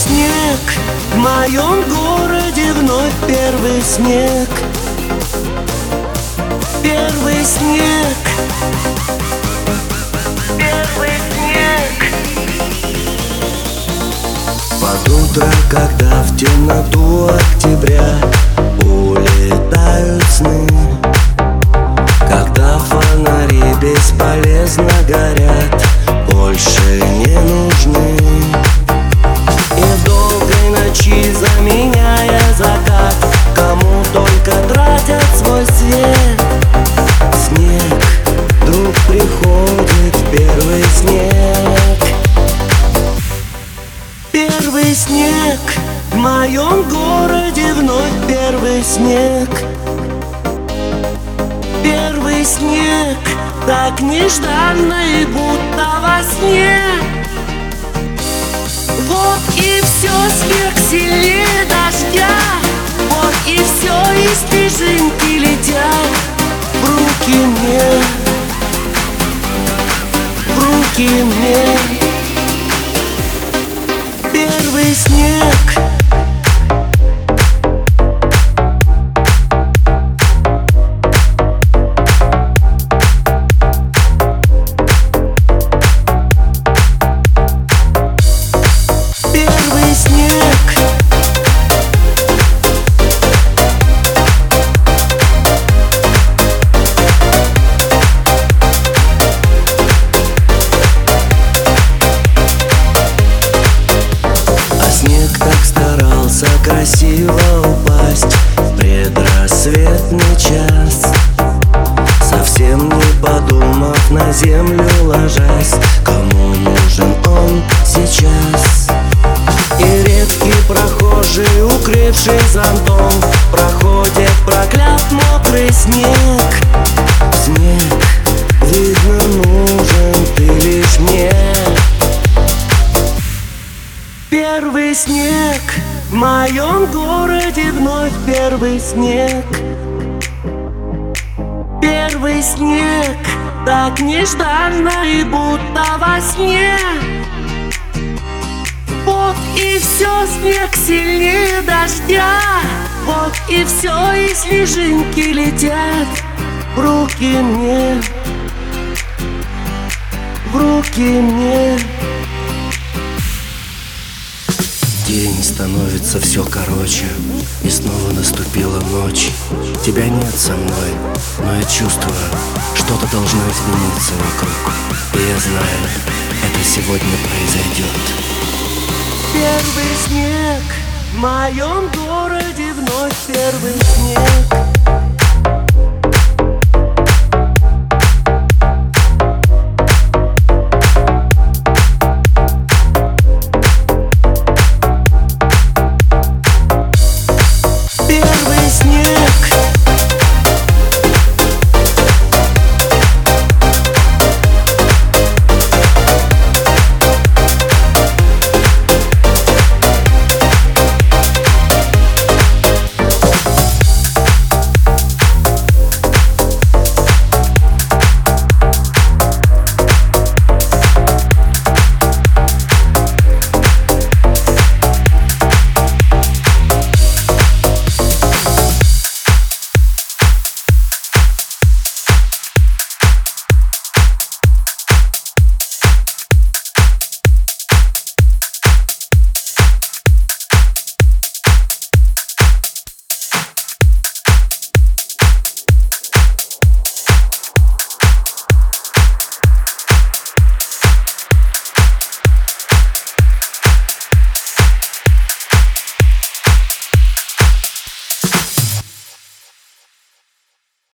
снег, в моем городе вновь первый снег. Первый снег, первый снег. Под утро, когда в темноту октября улетают сны, когда фонари бесполезно горят, больше не нужны. И в долгой ночи, заменяя закат, кому только тратят свой свет, снег вдруг приходит, первый снег. Первый снег, в моем городе вновь первый снег. Первый снег, так нежданно и будто во сне. Вот и все, снег сильнее дождя. Вот и все, и снежинки летят в руки мне, в руки мне. Первый снег. Красиво упасть в предрассветный час, совсем не подумав, на землю ложась. Кому нужен он сейчас? И редкий прохожий, укрывший зонтом, проходит, прокляв мокрый снег. Снег, видно, нужен ты лишь мне. Первый снег, в моем городе вновь первый снег. Первый снег, так нежданно и будто во сне. Вот и все, снег сильнее дождя. Вот и все, и снежинки летят в руки мне, в руки мне. День становится все короче, и снова наступила ночь. Тебя нет со мной, но я чувствую, что-то должно измениться вокруг. И я знаю, это сегодня произойдет. Первый снег, в моем городе вновь первый снег.